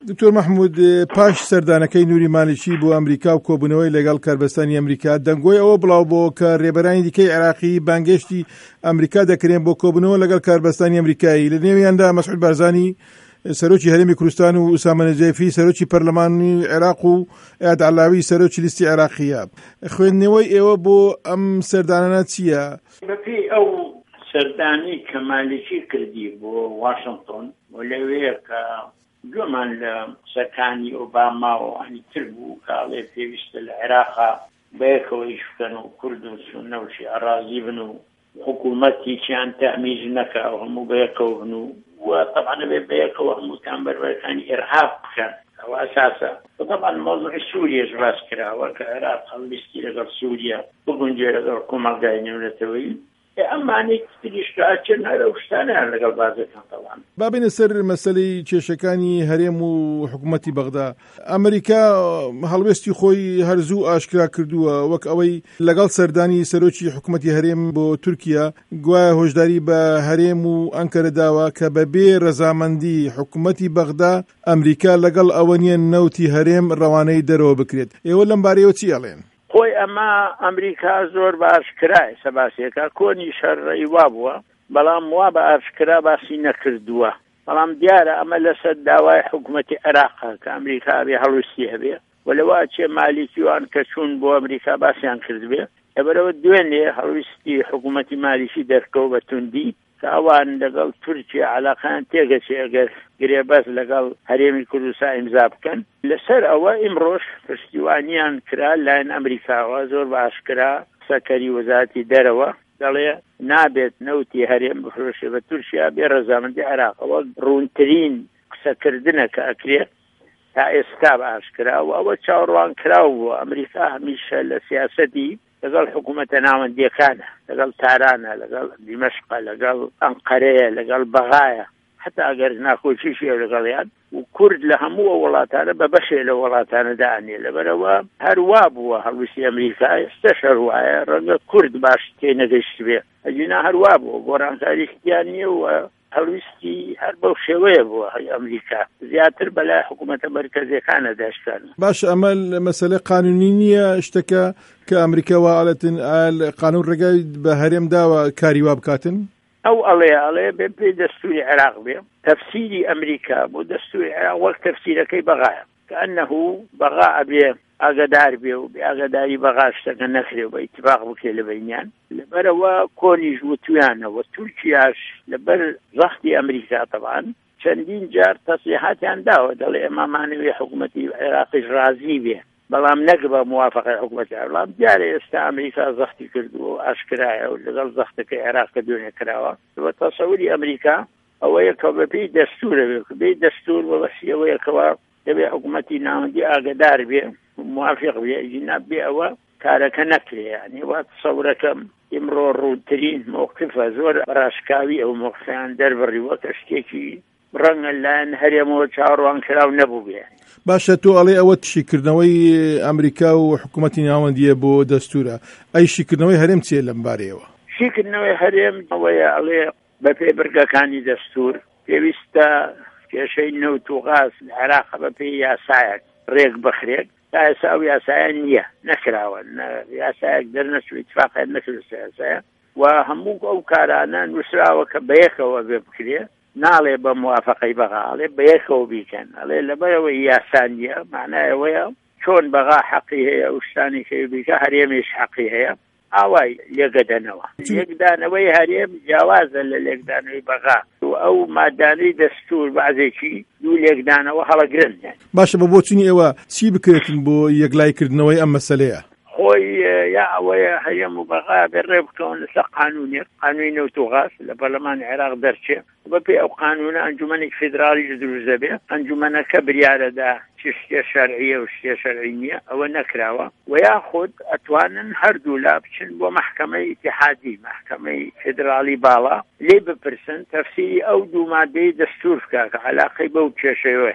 دکتۆر مەحموود، پاش سەردانەکەی نووری مالیکی بۆ ئەمریکا و کۆبوونەوەی لەگەڵ کاربەستانی ئەمریکا، دەنگۆی ئەوە بڵاو بۆ کە ڕێبەرانی دیکەی عێراقی بانگشتی ئەمریکا دەکرێن بۆ کۆبوونەوە لەگەڵ کاربەستانی ئەمریکایی. لە نێویاندا مەسعود بارزانی سەرۆکی هەرێمی کوردستان و ئوسامە نەجەفی سەرۆکی پەرلەمانی عێراق و ئیاد عەلاوی سەرۆکی لیستی عێراقیە. خوێندنەوەی ئێوە بۆ ئەم سەردانانە چییە؟ بەپێی ئەو سەردانی کە مالیکی کردی بۆ واشنگتن و لەوەیە کە گوێمان لە سەرکانی ئۆباما و ئەنیتر بوو کاڵێ پێویستە لە عێراقا بەیەکەوە ئیش بکەن و کورد و سونە و شیعەڕازی بن و حکوومەتی چیان تەمیز نەکا و هەموو بەیەکەوە بن و طبعا بەیەکەوە هەمووتان بەروەکانی ئێرهاب بکەن، ئەوە ئەساسە. طبعا موضوع سووریەش باس کراوە کە عێراق هەڵویستی لەگەڵ سووریا بگونجێ لەگەڵ کۆمەلگای نێونەتەوەی ئەمانی تریشتاچن هەرە شتانیان لەگەڵ بازەکان. طبعا بابێنە سەر مەسەلەی کێشەکانی هەرێم و حکوومەتی بەغدا. ئەمریکا هەڵوێستی خۆی هەرزوو ئاشکرا کردووە، وەک ئەوەی لەگەڵ سەردانی سەرۆکی حکوومەتی هەرێم بۆ تورکیا گوایە هۆشداری بە هەرێم و ئەنکەرە داوە کە بەبێ ڕەزامەندی حکوومەتی بەغدا ئەمریکا لەگەڵ ئەوە نیە نەوتی هەرێم ڕەوانەی دەرەوە بکرێت. ئێوە لەم بارەیەوە چی ئەڵێن؟ خۆی ئەمە ئەمریکا زۆر بە ئاشکرای سەباسیەکە کۆنی شەڕڕەی وا بووە، بەڵام وا بە ئاشکرا باسی نەکردووە. بەڵام دیارە ئەمە لەسەر داوای حکوومەتی عێراقا کە ئەمریکا بێ هەڵویستی هەبێ و لەوا چێ مالیکیوان کە چوون بۆ ئەمریکا باسییان کردبێ. لەبەرەوە دوێنێ هەڵویستی حکوومەتی مالیکی دەرکەوە بە توندی کە ئەوان لەگەڵ تورکیا عەلاقەیان تێگەچێ ئەگەر گرێبەست لەگەڵ هەرێمی کوردستان ئیمزا بکەن. لەسەر ئەوە ئیمڕۆژ پشتیوانیان کرا لایەن ئەمریکاوە زۆر بە ئاشکرا سەکەری وەزارەتی دەرەوە دەڵێ نابێت نەوتی هەرێم بفرۆشێ بە تورکیا بێ ڕەزامەندی عێراقەوە ڕوونترین قسەکردنە کە ئەکرێت تا ئێستا بە ئاشکرا و ئەوە چاوەڕوان کراوە بوو. ئەمریکا هەمیشە لە سیاسەتی لەگەڵ حکوومەتە ناوەندیەکانە، لەگەڵ تارانە، لەگەڵ دیمەشقە، لەگەڵ ئەنقەرەیە، لەگەڵ بەغایە، حتا ئەگەر ناخۆشیشیە لەگەڵیان و کورد لە هەموو وڵاتانە بە بەشێ لە وڵاتانەدا ئەنێ. لەبەرەوە هەروە بووە هەڵویستی ئەمریکا، ئێستاش هەروایە، ڕەنگە کورد باش تێنەگەیشت بێ، ئەجینا هەروە بووە گۆڕانکاری اختیار نییە و هەڵویستی هەر بەو شێوەیە بووە ئەمریکا زیاتر بەلای حکوومەتە مەرکەزیەکانە داشتان. باش ئەمە مەسەلە قانونی نییە شتەکە کە ئەمریکا واڵەتن قانون ڕێگای بە هەرێم داوە کاری وا بکاتن؟ ئەو ئەڵێ بێ پێی دەستوری عێراق بێ تەفسیری ئەمریکا بۆ دەستوری عێراق وەک تەفسیرەکەی بەغایە کە ئەنەهوو بەغا ئەبێ ئاگادار بێ و بێ ئاگاداری بەغا شتەکە نەکرێ بە ئیتفاق بکرێ لە بەینیان. لەبەرەوە کۆنیش وتویانەوە تورکیاش لەبەر زەختی ئەمریکا طبعاً چەندین جار تەسلیحاتیان داوە دەڵێ ئێمەمانەوێ حکوومەتی عێراقیش ڕازی بێ، بەڵام نەک بە موافقەی حکوومەتی بەڵام دیارە ئێستا ئەمریکا زەختی کردو و ئاشکرایە و لەگەڵ زەختەکەی عێراق کە دوێنێ کراوە. بە تەسەووری ئەمریکا ئەوەیە کە بەپێی دەستورە بێ بێ دەستور بەبەستی ئەوەیەکەوە دەبێ حکوومەتی ناوەندی ئاگادار بێ موافق بێ، ئیجنا بێ ئەوە کارەکە نەکرێ. یعنی وا تەسەورەکەم ئیمڕۆ ڕوونترین موقفە زۆر ڕاشکاوی ئەو موقفیان دەربڕیوە کە شتێکی ڕەنگە لایەن هەرێمەوە چاوەڕوان کراو نەبوو بێ. باشە تۆ ئەڵێ ئەوە شیکردنەوەی ئەمریکا و حکوومەتی ناوەندیە بۆ دەستورە، ئەی شیکردنەوەی هەرێم چیە لەم بارەیەوە؟ شیکردنەوەی هەرێم ئەوەیە ئەڵێ بە پێبرگەکانی دەستور پێویستە کێشەی نەوت و غاز لە عێراق بەپێی یاسایەک ڕێک بخرێت. تا ئێستا ئەو یاسایە نییە، نەکراوە، یاسایەک دەرنەچوو ئیتفاقیان نەکرد یاسایە و هەموو ئەو کارانە نووسراوە کە بەیەکەوە بێ بکرێ، ناڵێ بە موافقەی بەغا، ئەڵێ بەیەکەوە بیکەن، ئەڵێ لەبەرەوەی یاسانیە معنایەوەیە چۆن بەغا حەقی هەیە ئەو شتانی کە بیکە هەرێمیش حەقی هەیە، ئاوای لێگەدەنەوە. لێکدانەوەی هەرێم جیاوازە لە لێکدانەوەی بەغا و ئەو مادانەی دەستور بەعزێکی دوو لێکدانەوە هەڵەگرن. باشە بە بۆچوونی ئێوە چی بکرێتن بۆ یەکلایکردنەوەی ئەم مەسەلەیە؟ خۆی یا ئەوەیە هەرێم و بەغا بێڕێ بکەون لەسەر قانونێک، قانونی نەوت و غاز لە پەرلەمانی عێراق دەرچێ بەپێی ئەو قانونە ئەنجومەنێک فێدراڵی دروست دەبێ. ئەنجومەنەکە بریارەدا چ شتێ شەرعیە و شتێ شەرعی نییە، ئەوە نەکراوە و یاخود ئەتوانن هەردوو لا بچن بۆ محکەمەی ئیتیحادی، محکەمەی فێدراڵی باڵا، لێ بپرسن تەفسیری ئەو دوو مادەی دەستور بکە کە عەلاقەی بەو کێشەیەوە هەیە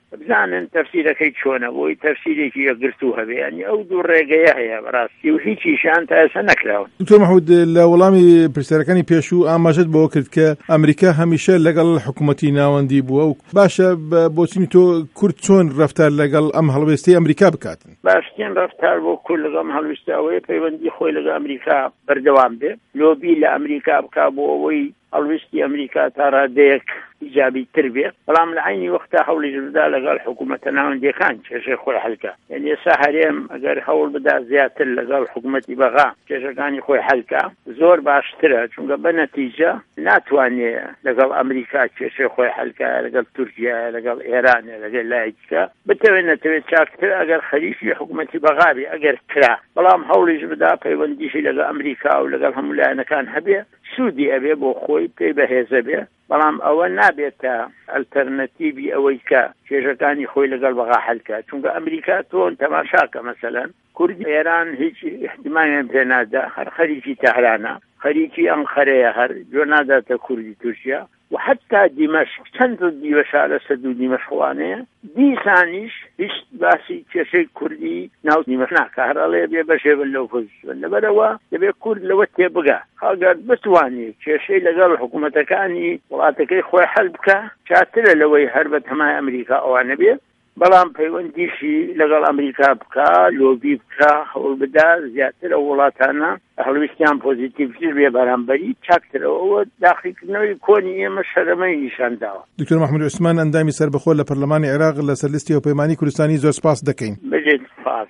بزانن تەفسیرەکەی چۆنە بۆی تەفسیرێکی یەکگرتوو هەبێ ینی ئەو دوو ڕێگەیە هەیە بەڕاستی و هیچیشیان تا ئێستا نەکراون. دکتۆر مەحموود لە وەڵامی پرسیارەکانی پێشوو ئاماژەت بەوە کرد کە ئەمریکا هەمیشە لەگەڵ حکوومەتی ناوەندی بووە و باشە بۆچی تۆ کورد چۆن ڕەفتار لەگەڵ ئەم هەڵوێستەی ئەمریکا بکاتن؟ باشترین ڕەفتار بۆ کورد لەگەڵ هەڵوێستاوەیە پەیوەندی خۆی لەگەڵ ئەمریکا بەردەوام بێ، لۆبی لە ئەمریکا بکا بۆ ئەوەی هەڵوێستی ئەمریکا تا ڕادەیەک ئیجابی تر بێ، بەڵام لە عینی وەختا هەوڵی بدا لەگەڵ حکوومەتە ناوەندیەکان کێشەی خۆی حەلکە. یعنی ئێستا هەرێم ئەگەر هەوڵ بدا زیاتر لەگەڵ حکوومەتی بەغا کێشەکانی خۆی حەلکە زۆر باشترە، چونکە بە نەتیجە ناتوانێت لەگەڵ ئەمریکا کێشەی خۆی حەلکە، لەگەڵ تورکیا، لەگەڵ ئێران، لەگەڵ لایەکە بتەوێت نەتەوێت چاکتر ئەگەر خەریکی حکوومەتی بەغابی ئەگەر کرا، بەڵام هەوڵیش بدا پەیوەندیشی لەگەڵ ئەمریکا و لەگەڵ هەموو لایەنەکان هەبێ سوودی ئەبێ بۆ خۆی پێی بەهێزە بێ، بەڵام ئەوە نابێتە ئەلتەرنەتیڤی ئەوەی کە کێشەکانی خۆی لەگەڵ بەغا حەلکە، چونکە ئەمریکا تۆن تەماشاکە مەسەلەن کوردی ئێران هیچ احتیمامیان پێ نادا، هەر خەریکی تەهرانە، خەریکی ئەنقەرەیە، هەر جۆ ناداتە کوردی تورکیا و حتا دیمەشق چەند دیوەشا لە سەد و دیمەشقوانەیە دیسانیش هیچ باسی کێشەی کوردی ناو دیمەشق ناکە، هەر ئەڵێ بێ بەشێ بن لەو پۆزیسیۆن، لەبەرەوە دەبێت کورد لەوە تێبگا ئەگەر بتوانێت کێشەی لەگەڵ حکوومەتەکانی وڵاتەکەی خۆی حەل بکە چاترە لەوەی هەر بە تەمای ئەمریکا ئەوانە بێ، بەڵام پەیوەندیشی لەگەڵ ئەمریکا بکە، لۆبی بکە، هەوڵ بدا زیاتر ئەو وڵاتانە هەڵویستیان پۆزیتیڤتر بێ بەرامبەری چاکترەوە داخلیکردنەوەی کۆنی ئێمە شەرەمەی نیشان داوە. دکتۆر مەحموود عوسمان ئەندامی سەربەخۆ لە پەرلەمانی عێراق لە سەرلیستی هەوپەیمانی کوردستانی زۆر سپاس دەکەین. بەجێ سپاس.